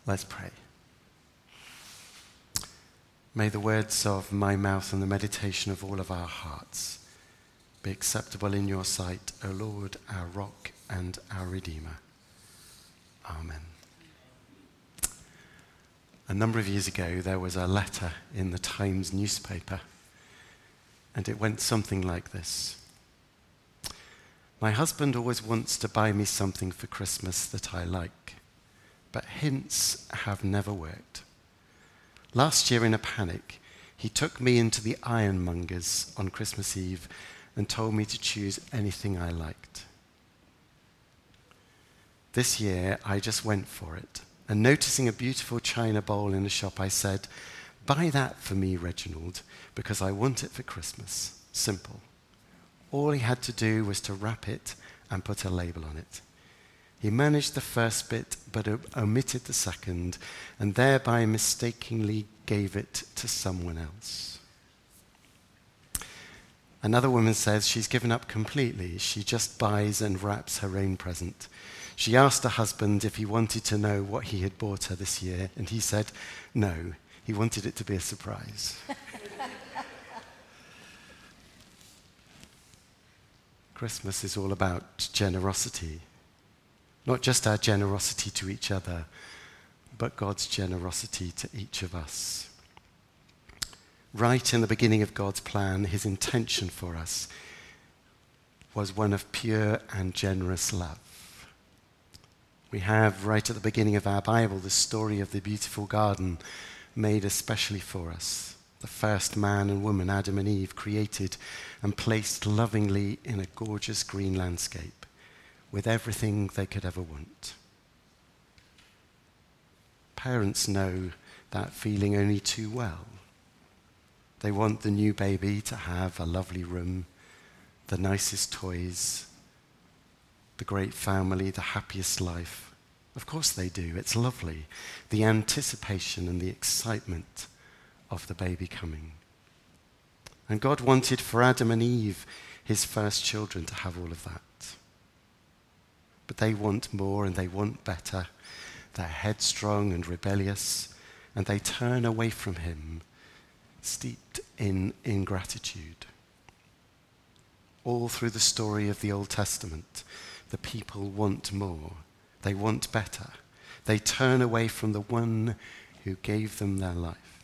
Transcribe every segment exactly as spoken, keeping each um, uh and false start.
Let's pray. May the words of my mouth and the meditation of all of our hearts be acceptable in your sight, O Lord, our rock and our Redeemer. Amen. A number of years ago, there was a letter in the Times newspaper, and it went something like this. My husband always wants to buy me something for Christmas that I like, but hints have never worked. Last year, in a panic, he took me into the ironmonger's on Christmas Eve and told me to choose anything I liked. This year, I just went for it, and noticing a beautiful china bowl in a shop, I said, "Buy that for me, Reginald, because I want it for Christmas." Simple. All he had to do was to wrap it and put a label on it. He managed the first bit, but omitted the second, and thereby mistakenly gave it to someone else. Another woman says she's given up completely. She just buys and wraps her own present. She asked her husband if he wanted to know what he had bought her this year, and he said no, he wanted it to be a surprise. Christmas is all about generosity. Not just our generosity to each other, but God's generosity to each of us. Right in the beginning of God's plan, his intention for us was one of pure and generous love. We have, right at the beginning of our Bible, the story of the beautiful garden made especially for us. The first man and woman, Adam and Eve, created and placed lovingly in a gorgeous green landscape, with everything they could ever want. Parents know that feeling only too well. They want the new baby to have a lovely room, the nicest toys, the great family, the happiest life. Of course they do. It's lovely. The anticipation and the excitement of the baby coming. And God wanted for Adam and Eve, his first children, to have all of that. But they want more and they want better. They're headstrong and rebellious, and they turn away from him, steeped in ingratitude. All through the story of the Old Testament, the people want more. They want better. They turn away from the one who gave them their life.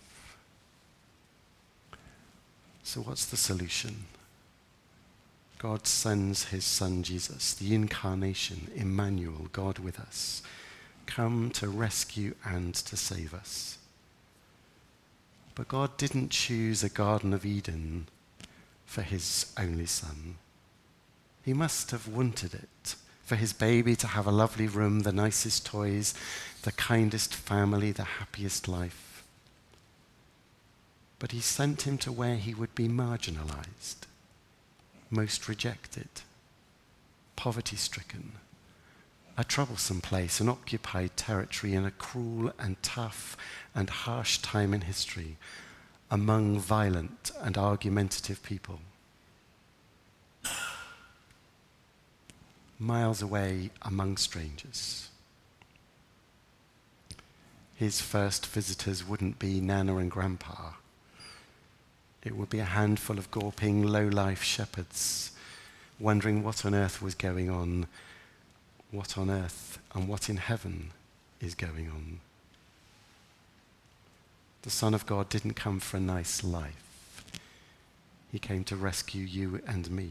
So what's the solution? God sends his son Jesus, the incarnation, Emmanuel, God with us, come to rescue and to save us. But God didn't choose a Garden of Eden for his only son. He must have wanted it, for his baby to have a lovely room, the nicest toys, the kindest family, the happiest life. But he sent him to where he would be marginalized, most rejected, poverty-stricken, a troublesome place, an occupied territory in a cruel and tough and harsh time in history among violent and argumentative people. Miles away among strangers. His first visitors wouldn't be Nana and Grandpa. It would be a handful of gawping, low-life shepherds wondering what on earth was going on, what on earth and what in heaven is going on. The Son of God didn't come for a nice life. He came to rescue you and me.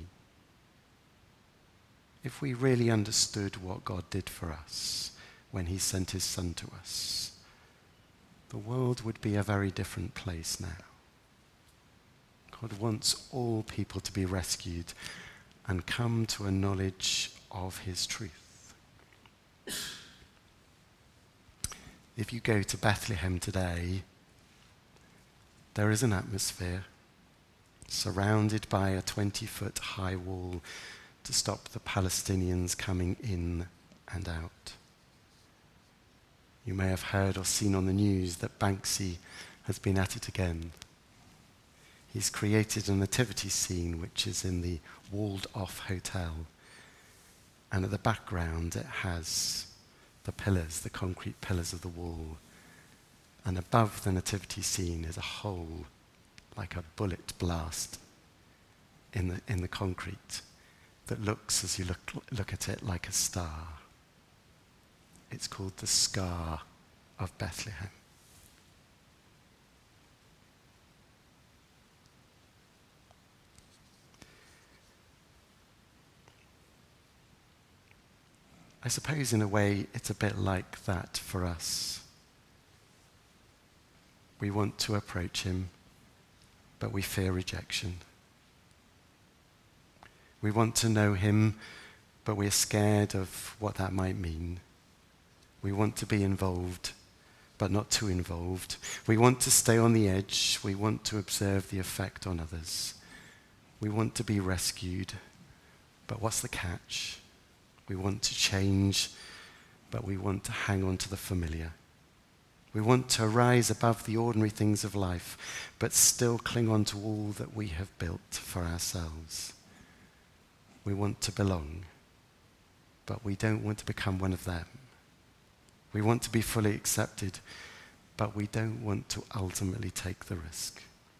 If we really understood what God did for us when he sent his Son to us, the world would be a very different place now. God wants all people to be rescued and come to a knowledge of his truth. If you go to Bethlehem today, there is an atmosphere surrounded by a twenty-foot high wall to stop the Palestinians coming in and out. You may have heard or seen on the news that Banksy has been at it again. He's created a nativity scene which is in the walled-off hotel, and at the background it has the pillars, the concrete pillars of the wall. And above the nativity scene is a hole, like a bullet blast in the, in the concrete that looks, as you look, look at it, like a star. It's called the Scar of Bethlehem. I suppose in a way it's a bit like that for us. We want to approach him, but we fear rejection. We want to know him, but we're scared of what that might mean. We want to be involved, but not too involved. We want to stay on the edge. We want to observe the effect on others. We want to be rescued, but what's the catch? We want to change, but we want to hang on to the familiar. We want to rise above the ordinary things of life, but still cling on to all that we have built for ourselves. We want to belong, but we don't want to become one of them. We want to be fully accepted, but we don't want to ultimately take the risk.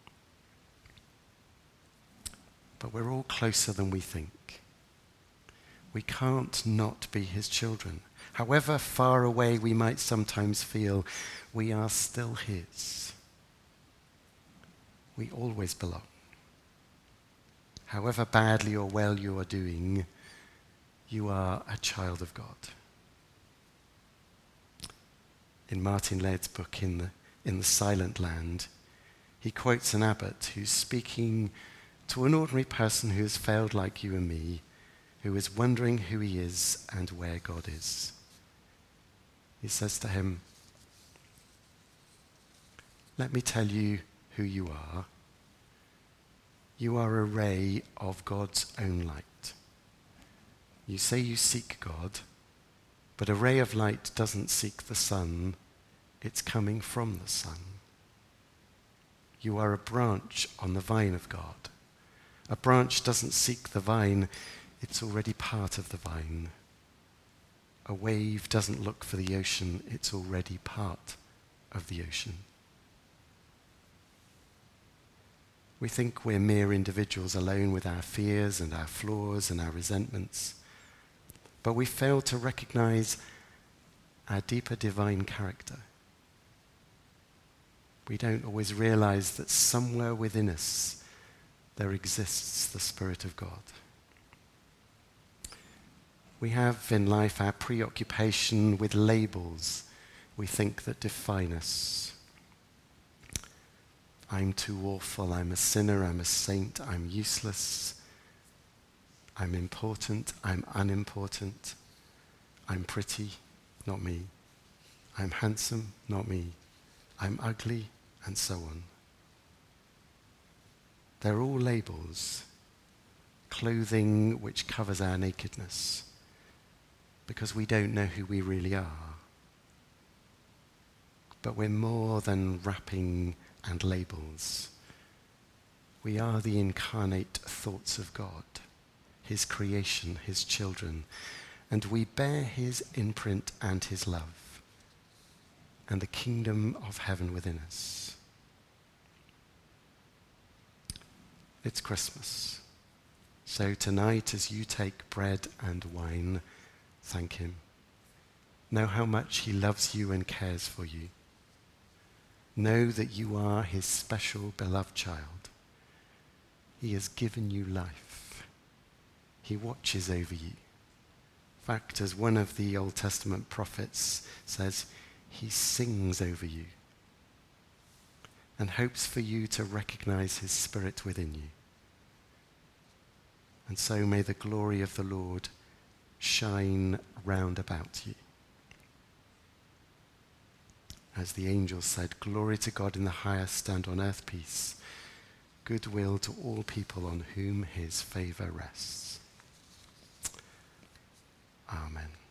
But we're all closer than we think. We can't not be his children. However far away we might sometimes feel, we are still his. We always belong. However badly or well you are doing, you are a child of God. In Martin Laird's book, In the, in the Silent Land, he quotes an abbot who's speaking to an ordinary person who has failed like you and me, who is wondering who he is and where God is. He says to him, "Let me tell you who you are. You are a ray of God's own light. You say you seek God, but a ray of light doesn't seek the sun. It's coming from the sun. You are a branch on the vine of God. A branch doesn't seek the vine. It's already part of the vine. A wave doesn't look for the ocean. It's already part of the ocean." We think we're mere individuals alone with our fears and our flaws and our resentments, but we fail to recognize our deeper divine character. We don't always realize that somewhere within us there exists the Spirit of God. We have in life our preoccupation with labels we think that define us. I'm too awful, I'm a sinner, I'm a saint, I'm useless, I'm important, I'm unimportant, I'm pretty, not me, I'm handsome, not me, I'm ugly, and so on. They're all labels, clothing which covers our nakedness, because we don't know who we really are. But we're more than wrapping and labels. We are the incarnate thoughts of God, his creation, his children, and we bear his imprint and his love, and the kingdom of heaven within us. It's Christmas. So tonight, as you take bread and wine, thank him. Know how much he loves you and cares for you. Know that you are his special beloved child. He has given you life. He watches over you. In fact, as one of the Old Testament prophets says, he sings over you and hopes for you to recognize his Spirit within you. And so may the glory of the Lord shine round about you. As the angel said, glory to God in the highest, and on earth peace, goodwill to all people on whom his favor rests. Amen.